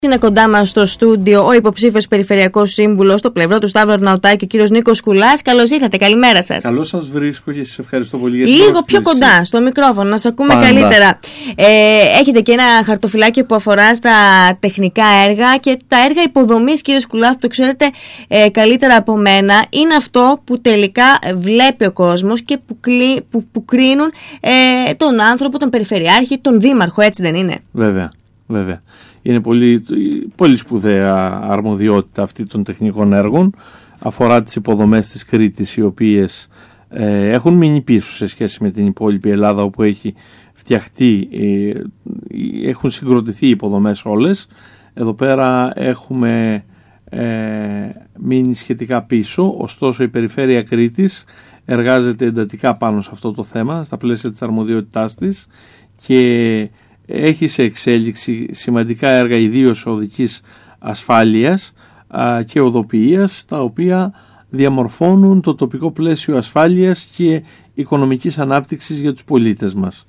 Είναι κοντά μας στο στούντιο ο υποψήφιος περιφερειακός σύμβουλος στο πλευρό του Σταύρου Αρναουτάκη, ο κύριος Νίκος Κουλάς. Καλώς ήρθατε, καλημέρα σας. Καλώς σας βρίσκω και σας ευχαριστώ πολύ για την Λίγο πρόσκληση. πιο κοντά στο μικρόφωνο, να σας ακούμε Πάντα καλύτερα. Έχετε και ένα χαρτοφυλάκιο που αφορά στα τεχνικά έργα και τα έργα υποδομής, κύριε Κουλά, το ξέρετε καλύτερα από μένα. Είναι αυτό που τελικά βλέπει ο κόσμος και που κρίνουν τον άνθρωπο, τον περιφερειάρχη, τον δήμαρχο, έτσι δεν είναι? Βέβαια, βέβαια. Είναι πολύ σπουδαία αρμοδιότητα αυτή των τεχνικών έργων. Αφορά τις υποδομές της Κρήτης, οι οποίες έχουν μείνει πίσω σε σχέση με την υπόλοιπη Ελλάδα, όπου έχει φτιαχτεί, έχουν συγκροτηθεί οι υποδομές όλες. Εδώ πέρα έχουμε μείνει σχετικά πίσω, ωστόσο η Περιφέρεια Κρήτης εργάζεται εντατικά πάνω σε αυτό το θέμα, στα πλαίσια της αρμοδιότητάς της, και έχει σε εξέλιξη σημαντικά έργα, ιδίως οδικής ασφάλειας και οδοποιίας, τα οποία διαμορφώνουν το τοπικό πλαίσιο ασφάλειας και οικονομικής ανάπτυξης για τους πολίτες μας.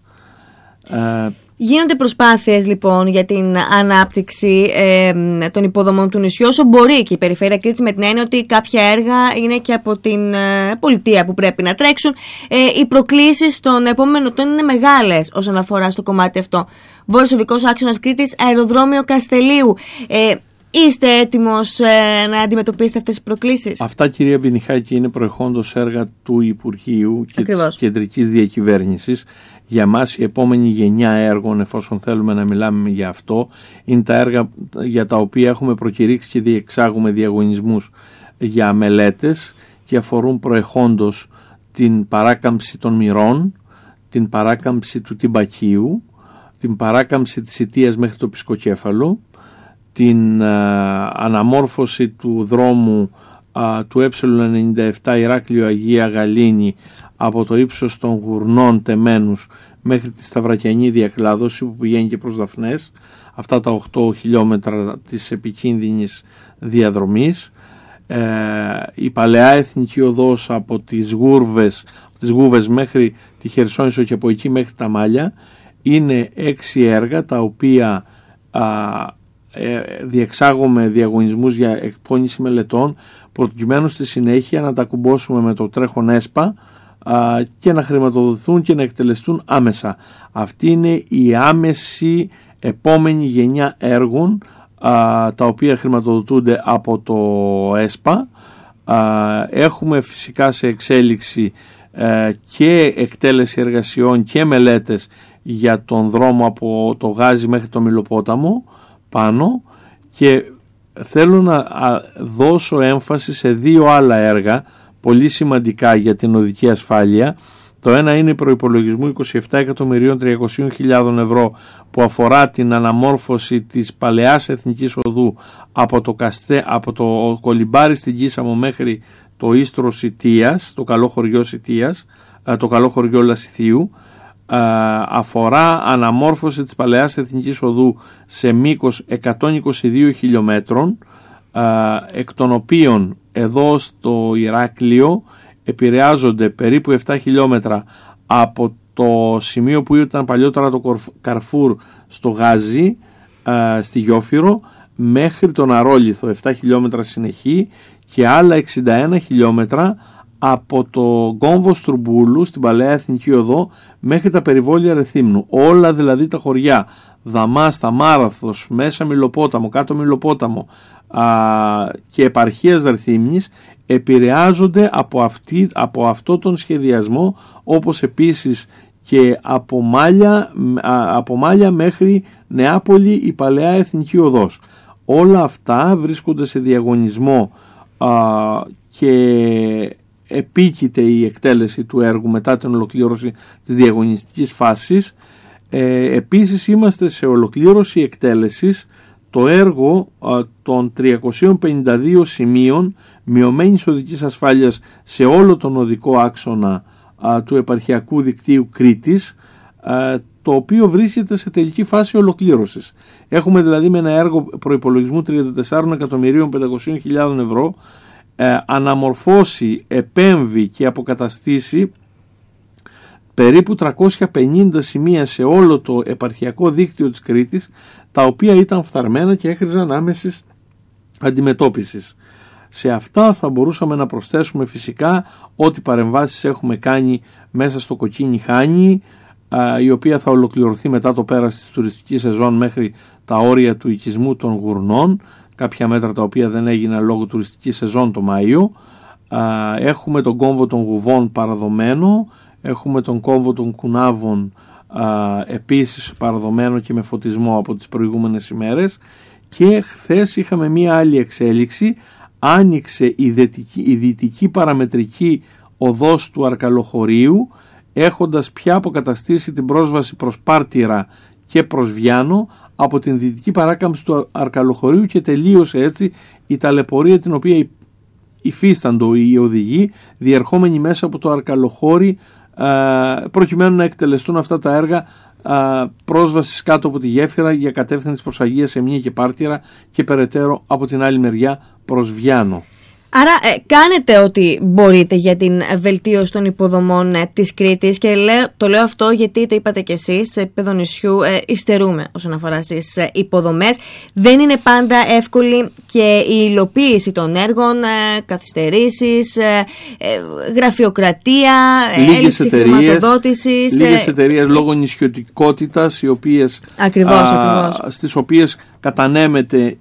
Γίνονται προσπάθειες λοιπόν για την ανάπτυξη των υποδομών του νησιού όσο μπορεί, και η Περιφέρεια Κρήτης, με την έννοια ότι κάποια έργα είναι και από την πολιτεία που πρέπει να τρέξουν. Οι προκλήσεις των επόμενων ετών είναι μεγάλες όσον αφορά στο κομμάτι αυτό. Βόρειος οδικός άξονας Κρήτης, αεροδρόμιο Καστελίου. Είστε έτοιμος να αντιμετωπίσετε αυτές τις προκλήσεις? Αυτά, κυρία Μπινιχάκη, είναι προεχόντως έργα του Υπουργείου και της Κεντρικής Διακυβέρνησης. Για μας η επόμενη γενιά έργων, εφόσον θέλουμε να μιλάμε για αυτό, είναι τα έργα για τα οποία έχουμε προκηρύξει και διεξάγουμε διαγωνισμούς για μελέτες και αφορούν προεχόντως την παράκαμψη των Μυρών, την παράκαμψη του Τυμπακίου, την παράκαμψη της Ιτίας μέχρι το Πισκοκέφαλο, την αναμόρφωση του δρόμου του Ε97 Ηράκλειο Αγία Γαλήνη από το ύψος των Γουρνών Τεμένους μέχρι τη Σταυρακιανή διακλάδωση που πηγαίνει και προς Δαφνές, αυτά τα 8 χιλιόμετρα της επικίνδυνης διαδρομής. Η Παλαιά Εθνική Οδός από τις Γούβες μέχρι τη Χερσόνησο και από εκεί μέχρι τα Μάλια. Είναι 6 έργα τα οποία διεξάγουμε διαγωνισμούς για εκπόνηση μελετών, προκειμένου στη συνέχεια να τα κουμπώσουμε με το τρέχον ΕΣΠΑ και να χρηματοδοτηθούν και να εκτελεστούν άμεσα. Αυτή είναι η άμεση επόμενη γενιά έργων τα οποία χρηματοδοτούνται από το ΕΣΠΑ. Έχουμε φυσικά σε εξέλιξη και εκτέλεση εργασιών και μελέτες για τον δρόμο από το Γάζι μέχρι το Μιλοπόταμο πάνω, και θέλω να δώσω έμφαση σε 2 άλλα έργα πολύ σημαντικά για την οδική ασφάλεια. Το ένα είναι προϋπολογισμού 27.300.000 ευρώ που αφορά την αναμόρφωση της Παλαιάς Εθνικής Οδού από το Κολυμπάρι στην Κίσαμο μέχρι το Ίστρο Σιτίας, το καλό χωριό Σιτίας, το καλό χωριό Λασιθίου. Αφορά αναμόρφωση της Παλαιάς Εθνικής Οδού σε μήκος 122 χιλιόμετρων, εκ των οποίων εδώ στο Ηράκλειο επηρεάζονται περίπου 7 χιλιόμετρα από το σημείο που ήταν παλιότερα το Καρφούρ στο Γάζι, στη Γιόφυρο, μέχρι τον Αρόλιθο, 7 χιλιόμετρα συνεχή, και άλλα 61 χιλιόμετρα από το Κόμβο Στρουμπούλου στην Παλαιά Εθνική Οδό μέχρι τα περιβόλια Ρεθύμνου. Όλα δηλαδή τα χωριά Δαμάστα, Μάραθος, Μέσα Μιλοπόταμο, Κάτω Μιλοπόταμο και επαρχίας Ρεθύμνης επηρεάζονται από αυτό τον σχεδιασμό, όπως επίσης και από Μάλια μέχρι Νεάπολη η Παλαιά Εθνική Οδός. Όλα αυτά βρίσκονται σε διαγωνισμό και επίκειται η εκτέλεση του έργου μετά την ολοκλήρωση της διαγωνιστικής φάσης. Επίσης είμαστε σε ολοκλήρωση εκτέλεσης το έργο των 352 σημείων μειωμένης οδικής ασφάλειας σε όλο τον οδικό άξονα του επαρχιακού δικτύου Κρήτης, το οποίο βρίσκεται σε τελική φάση ολοκλήρωσης. Έχουμε δηλαδή με ένα έργο προϋπολογισμού 34.500.000 ευρώ αναμορφώσει, επέμβει και αποκαταστήσει περίπου 350 σημεία σε όλο το επαρχιακό δίκτυο της Κρήτης, τα οποία ήταν φθαρμένα και έχριζαν άμεσης αντιμετώπισης. Σε αυτά θα μπορούσαμε να προσθέσουμε φυσικά ό,τι παρεμβάσεις έχουμε κάνει μέσα στο Κοκκίνι Χάνι, η οποία θα ολοκληρωθεί μετά το πέρας της τουριστικής σεζόν μέχρι τα όρια του οικισμού των Γουρνών, κάποια μέτρα τα οποία δεν έγιναν λόγω τουριστικής σεζόν το Μάιο. Έχουμε τον κόμβο των Γουβών παραδομένο, έχουμε τον κόμβο των Κουνάβων επίσης παραδομένο και με φωτισμό από τις προηγούμενες ημέρες, και χθες είχαμε μία άλλη εξέλιξη. Άνοιξε η δυτική παραμετρική οδός του Αρκαλοχωρίου, έχοντας πια αποκαταστήσει την πρόσβαση προς Πάρτυρα και προς Βιάνο από την δυτική παράκαμψη του Αρκαλοχωρίου, και τελείωσε έτσι η ταλαιπωρία την οποία υφίσταντο οι οδηγοί διερχόμενοι μέσα από το Αρκαλοχώρι, προκειμένου να εκτελεστούν αυτά τα έργα πρόσβασης κάτω από τη γέφυρα για κατεύθυνση προς Αγία Σεμνή και Πάρτυρα και περαιτέρω από την άλλη μεριά προς Βιάνο. Άρα κάνετε ό,τι μπορείτε για την βελτίωση των υποδομών της Κρήτης, και το λέω αυτό γιατί το είπατε κι εσείς, σε επίπεδο νησιού υστερούμε όσον αφορά στις υποδομές. Δεν είναι πάντα εύκολη και η υλοποίηση των έργων, καθυστερήσεις, γραφειοκρατία, έλλειψη χρηματοδότησης. Λίγες εταιρείες λόγω νησιωτικότητας, οι οποίες, στις οποίες κατανέμεται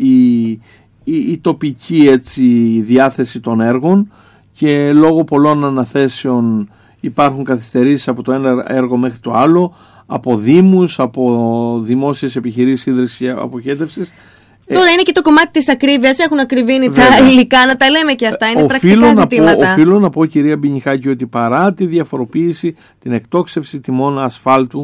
η τοπική διάθεση των έργων, και λόγω πολλών αναθέσεων υπάρχουν καθυστερήσεις από το ένα έργο μέχρι το άλλο, από δήμους, από δημόσιες επιχειρήσεις ίδρυσης και αποχέτευσης. Τώρα είναι και το κομμάτι της ακρίβειας, έχουν ακριβήνει τα υλικά, να τα λέμε και αυτά, είναι πρακτικά ζητήματα. Οφείλω να πω, κυρία Μπινιχάκη, ότι παρά τη διαφοροποίηση, την εκτόξευση τιμών ασφάλτου,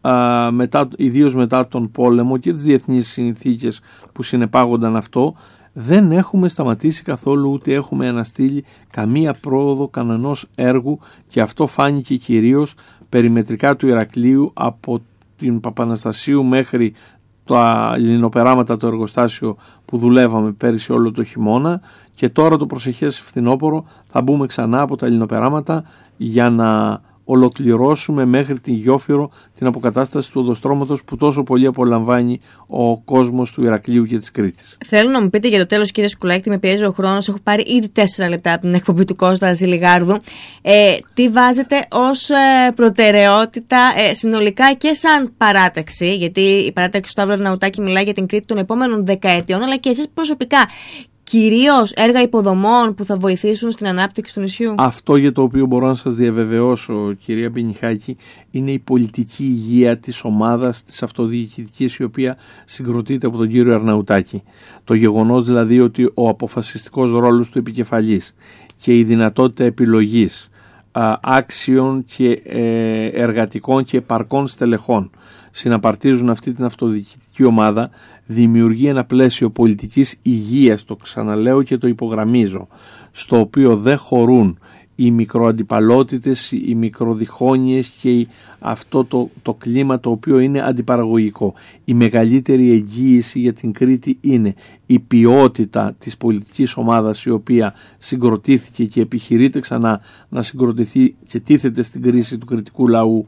ιδίως μετά τον πόλεμο και τις διεθνείς συνθήκες που συνεπάγονταν αυτό, δεν έχουμε σταματήσει καθόλου, ούτε έχουμε αναστείλει καμία πρόοδο κανενός έργου, και αυτό φάνηκε κυρίως περιμετρικά του Ηρακλείου, από την Παπαναστασίου μέχρι τα λινοπεράματα, το εργοστάσιο που δουλεύαμε πέρυσι όλο το χειμώνα, και τώρα το προσεχές φθινόπωρο θα μπούμε ξανά από τα λινοπεράματα για να ολοκληρώσουμε μέχρι την Γιόφυρο την αποκατάσταση του οδοστρώματος που τόσο πολύ απολαμβάνει ο κόσμος του Ηρακλείου και της Κρήτης. Θέλω να μου πείτε για το τέλος, κύριε Σκουλάκη, με πιέζει ο χρόνος. Έχω πάρει ήδη 4 λεπτά από την εκπομπή του Κώστα Ζηλιγάρδου. Τι βάζετε ως προτεραιότητα συνολικά και σαν παράταξη, γιατί η παράταξη του Σταύρου Αρναουτάκη μιλάει για την Κρήτη των επόμενων δεκαετιών, αλλά και εσείς προσωπικά? Κυρίως έργα υποδομών που θα βοηθήσουν στην ανάπτυξη του νησιού. Αυτό για το οποίο μπορώ να σας διαβεβαιώσω, κυρία Μπινιχάκη, είναι η πολιτική υγεία της ομάδας της αυτοδιοικητικής, η οποία συγκροτείται από τον κύριο Αρναουτάκη. Το γεγονός δηλαδή ότι ο αποφασιστικός ρόλος του επικεφαλής και η δυνατότητα επιλογής άξιων και εργατικών και επαρκών στελεχών συναπαρτίζουν αυτή την αυτοδιοικητική ομάδα, δημιουργεί ένα πλαίσιο πολιτικής υγείας, το ξαναλέω και το υπογραμμίζω, στο οποίο δεν χωρούν οι μικροαντιπαλότητες, οι μικροδιχόνοιες και αυτό το κλίμα το οποίο είναι αντιπαραγωγικό. Η μεγαλύτερη εγγύηση για την Κρήτη είναι η ποιότητα της πολιτικής ομάδας, η οποία συγκροτήθηκε και επιχειρείται ξανά να συγκροτηθεί και τίθεται στην κρίση του κρητικού λαού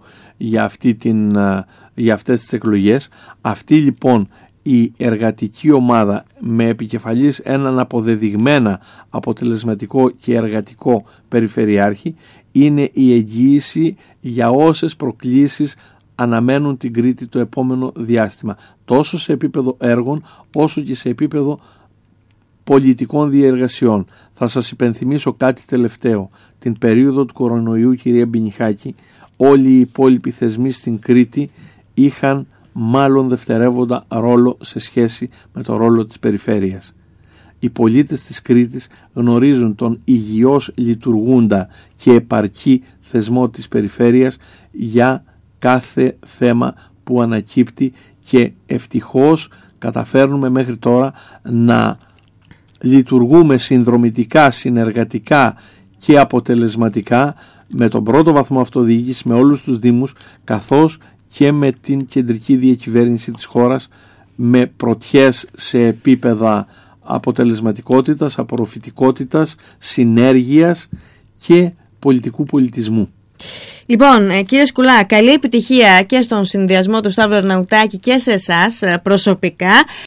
για αυτές τις εκλογές. Αυτή λοιπόν η εργατική ομάδα, με επικεφαλής έναν αποδεδειγμένα αποτελεσματικό και εργατικό περιφερειάρχη, είναι η εγγύηση για όσες προκλήσεις αναμένουν την Κρήτη το επόμενο διάστημα, τόσο σε επίπεδο έργων όσο και σε επίπεδο πολιτικών διεργασιών. Θα σας υπενθυμίσω κάτι τελευταίο. Την περίοδο του κορονοϊού, κυρία Μπινιχάκη, όλοι οι υπόλοιποι θεσμοί στην Κρήτη είχαν μάλλον δευτερεύοντα ρόλο σε σχέση με το ρόλο της περιφέρειας. Οι πολίτες της Κρήτης γνωρίζουν τον υγιώς λειτουργούντα και επαρκή θεσμό της περιφέρειας για κάθε θέμα που ανακύπτει, και ευτυχώς καταφέρνουμε μέχρι τώρα να λειτουργούμε συνδρομητικά, συνεργατικά και αποτελεσματικά με τον πρώτο βαθμό αυτοδιοίκηση, με όλους τους δήμους, καθώς και με την κεντρική διακυβέρνηση της χώρας, με πρωτιές σε επίπεδα αποτελεσματικότητας, απορροφητικότητας, συνέργειας και πολιτικού πολιτισμού. Λοιπόν, κύριε Σκουλά, καλή επιτυχία και στον συνδυασμό του Σταύρο Αρναουτάκη και σε εσάς προσωπικά.